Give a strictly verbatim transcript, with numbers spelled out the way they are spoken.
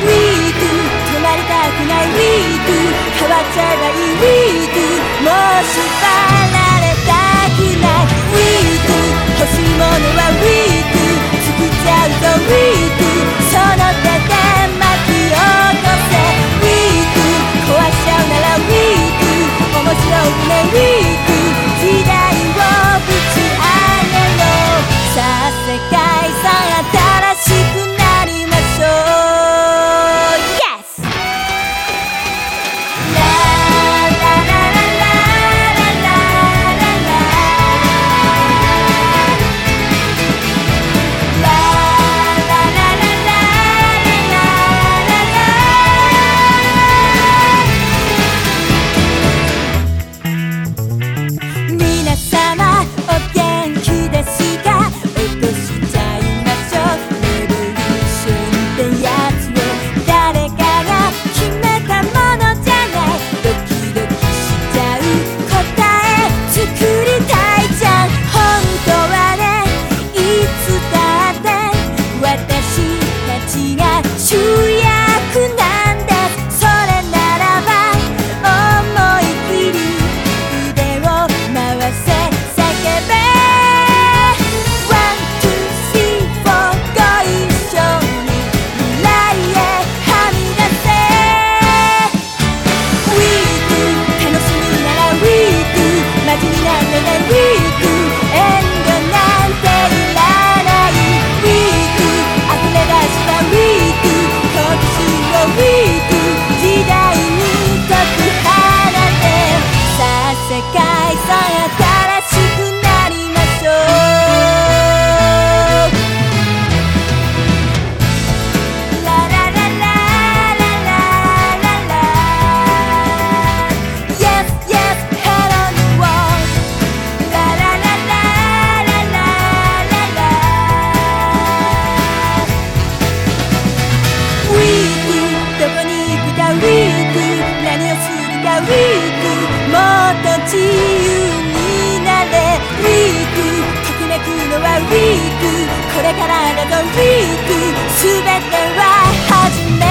ウィーク止まりたくないウィーク変わっちゃえばいいウィークもう縛られたくないウィーク欲しいものはウィーク作っちゃうぞウィークその手で巻き起こせウィーク壊しちゃうならウィーク面白くねウィーク時代をぶち上げろさあ世界さ新しくなりましょう Yes! ラララララララララララララ皆様お元気ですか落としちゃいましょうレボリューションってやつを誰かが決めたものじゃないドキドキしちゃう答え作りたいじゃん本当はねいつだって私たちが主役なんですそれならば思い切り腕を回せ叫べ ワン、ツー、スリー、フォー ご一緒に未来へはみ出せウィーク楽しむならウィークマジになんでねウィーク遠慮なんていらないウィーク溢れ出したウィーク好奇心をウィーク時代に解く放てさあ世界さ新しくなりましょうララララララララ Yes, yes, hello new world ララララララララウィークどこに行くかウィーク何をするかウィークもっと自由になれウィークときめくのはウィークこれからだぞウィークすべては始め